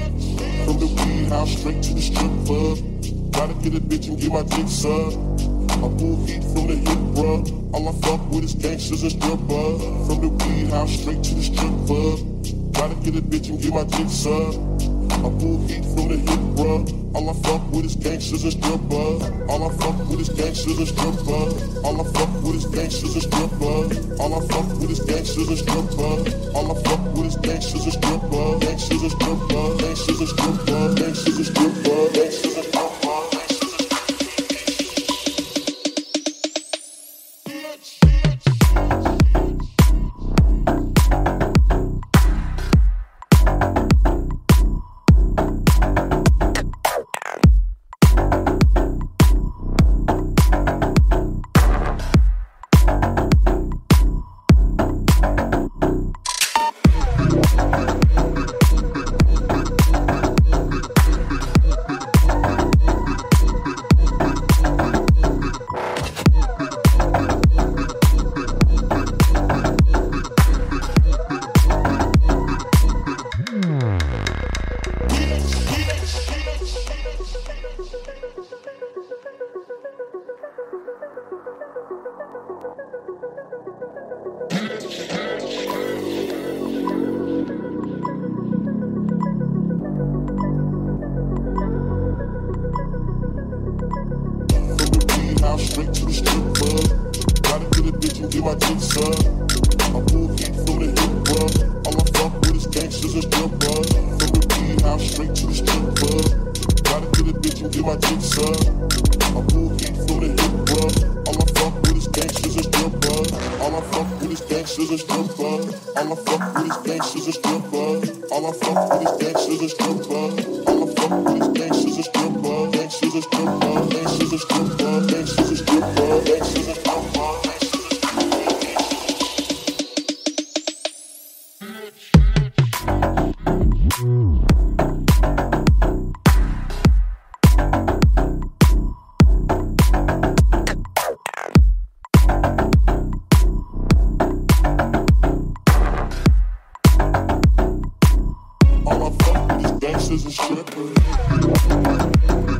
From the weed house straight to the strip club. Gotta get a bitch and get my dick sucked. I pull heat from the hip, bruh. All I fuck with is gangsters and strippers. From the weed house straight to the strip club. Gotta get a bitch and get my dick sucked. I pull heat from the hip, bruh. All I fuck with is gangsters and strippers. All I fuck with is gangsters and strippers. All I fuck with is gangsters and strippers. All I fuck with is gangsters and strippers. All I fuck with is gangsters and strippers. Gangsters and strippers. Gangsters and strippers. Gangsters and strippers. Gangsters and strippers. Straight to the strip club. Gotta get a bitch and get my dick sucked. I pull heat from the hip, bruh. All I fuck with is gangsters and strippers. From the weed house straight to the strip club. Gotta get a bitch and get my dick sucked. I pull heat from the hip, bruh. All I fuck with is gangsters and strippers. All I fuck with is gangsters and strippers. All I fuck with is gangsters and strippers. All I fuck with is gangsters and strippers. All I fuck with is gangsters and strippers. Gangsters and strippers. Gangsters and strippers. Gangsters and strippers. Gangsters and strippers. All I fuck with is gangsters and strippers.